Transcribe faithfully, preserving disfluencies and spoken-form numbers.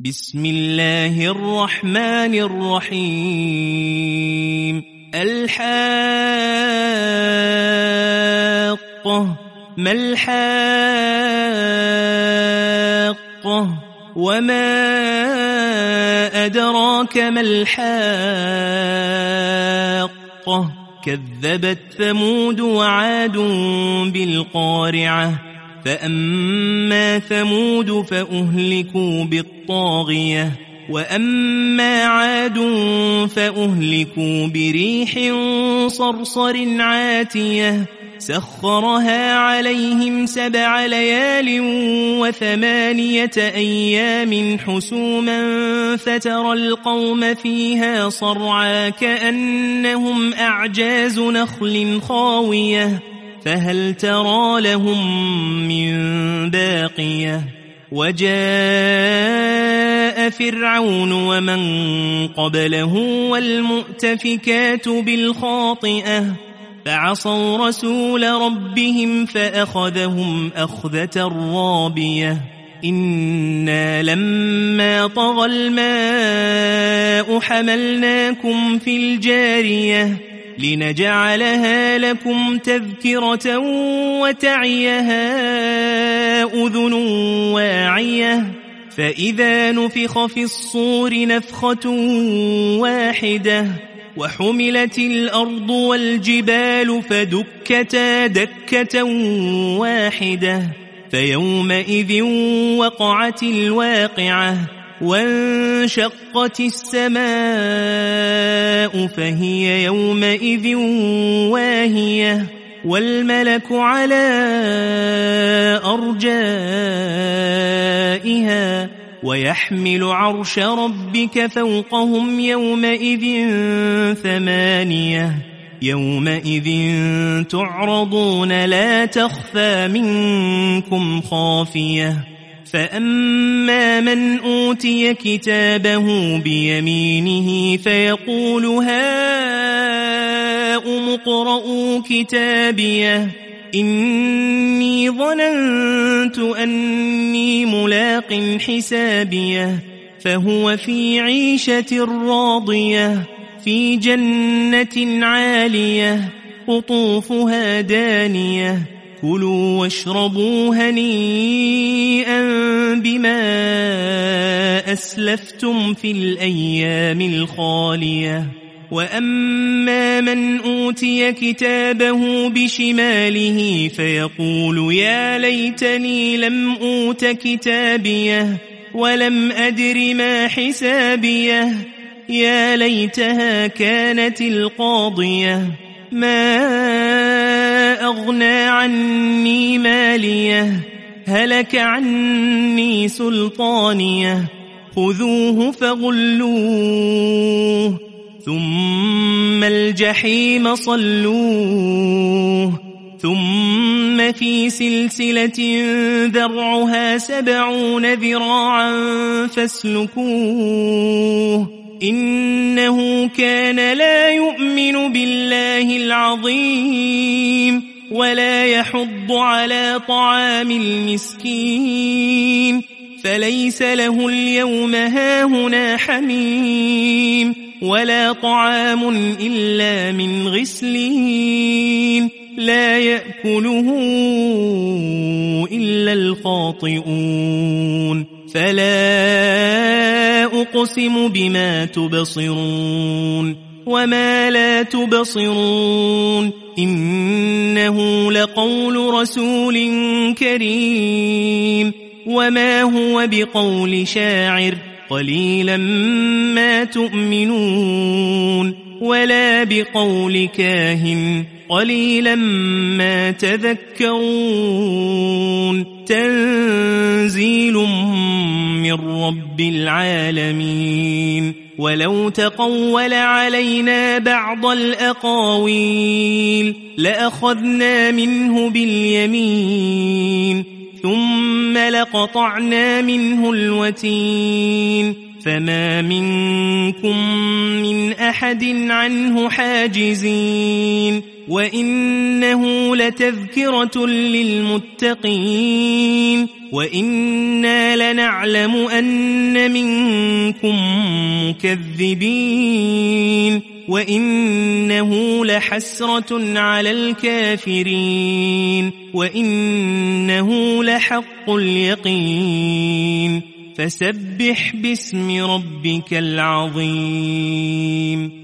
بسم الله الرحمن الرحيم. الحاقة ما الحاقة وما أدراك ما الحاقة كذبت ثمود وعاد بالقارعة فأما ثمود فأهلكوا بالطاغية وأما عاد فأهلكوا بريح صرصر عاتية سخرها عليهم سبع ليال وثمانية أيام حسوما فترى القوم فيها صرعا كأنهم أعجاز نخل خاوية فهل ترى لهم من باقية. وجاء فرعون ومن قبله والمؤتفكات بالخاطئة فعصوا رسول ربهم فأخذهم أخذة رابية. إنا لما طغى الماء حملناكم في الجارية لنجعلها لكم تذكرة وتعيها أذن واعية فإذا نفخ في الصور نفخة واحدة وحملت الأرض والجبال فدكتا دكة واحدة فيومئذ وقعت الواقعة وانشقت السماء فهي يومئذ واهية والملك على أرجائها ويحمل عرش ربك فوقهم يومئذ ثمانية يومئذ تعرضون لا تخفى منكم خافية. فأما من أوتي كتابه بيمينه فيقول هاؤم اقرءوا كتابيه إني ظننت أني ملاق حسابيه فهو في عيشة راضية في جنة عالية قطوفها دانية كلوا واشربوا هنيئا بما أسلفتم في الأيام الخالية. وأما من أوتي كتابه بشماله فيقول يا ليتني لم أوت كتابيه ولم أدر ما حسابيه يا ليتها كانت القاضية ما أغنى عني ماليه هلك عني سلطانيه خذوه فغلوه ثم الجحيم صلوه ثم في سلسلة ذرعها سبعون ذراعا فاسلكوه إنه كان لا يؤمن بالله العظيم ولا يحض على طعام المسكين فليس له اليوم هاهنا حميم ولا طعام إلا من غسلين لا يأكله إلا الخاطئون. فلا أقسم بما تبصرون وما لا تبصرون إنه لقول رسول كريم وما هو بقول شاعر قليلا ما تؤمنون ولا بقول كاهن قليلا ما تذكرون تنزيل من رب العالمين. ولو تقول علينا بعض الأقاويل لأخذنا منه باليمين ثم لقطعنا منه الوتين فما منكم من أحد عنه حاجزين وإنه لتذكرة للمتقين وإنا لنعلم أن منكم منكم مكذبين وإنه لحسرة على الكافرين وإنه لحق اليقين فسبح باسم ربك العظيم